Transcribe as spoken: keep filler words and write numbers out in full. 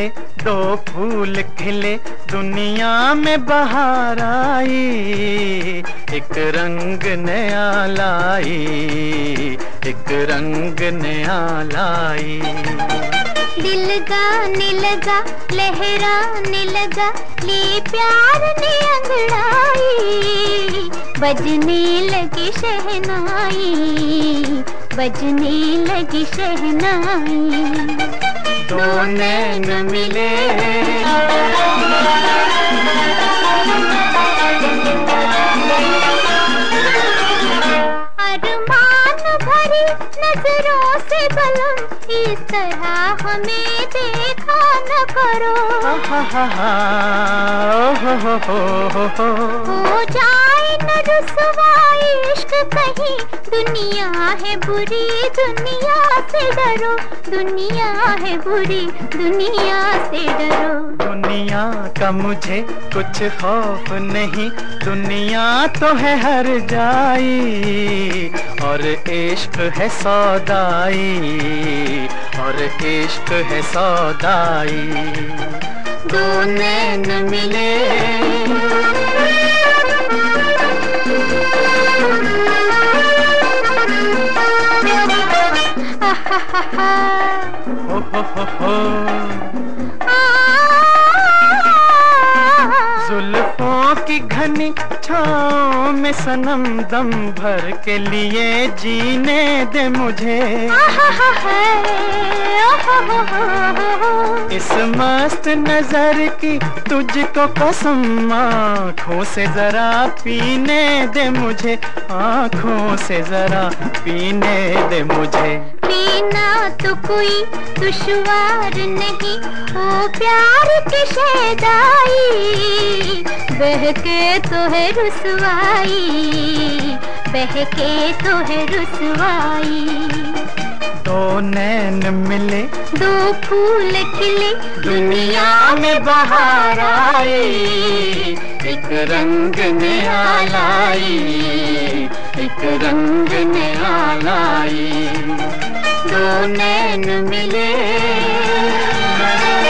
दो फूल खिले, दुनिया में बहार आई, एक रंग नया लाई, एक रंग नया लाई। दिल गाने लगा, लहराने लगा, ले प्यार ने अंगड़ाई, बजने लगी शहनाई, बजने लगी शहनाई। दो नैन मिले, अरमान भरी नजरों से बलम, इस तरह हमें देखा न करो। हा हा हा, हो हो हो हो, हो जाए न रुसवाई इश्क कहीं, दुनिया है बुरी, दुनिया से डरो, दुनिया है बुरी, दुनिया से डरो। दुनिया का मुझे कुछ खौफ नहीं, दुनिया तो है हर जाई, और इश्क है सौदाई, और इश्क है सौदाई। दो नैन मिले, हो हो हो हो, जुल्फों की घनी छाँव में सनम दम भर के लिए जीने दे मुझे, इस मस्त नजर की तुझको कसम, आँखों से जरा पीने दे मुझे, आँखों से जरा पीने दे मुझे। पीना तो कोई दुश्वार नहीं, ओ प्यार की शहदाई, बहके तो है रुसवाई, बहके तो है रुसवाई। दो नैन मिले, दो फूल खिले, दुनिया में बहार आई, एक रंग नया लाई, एक रंग नया लाई। दो नैन मिले।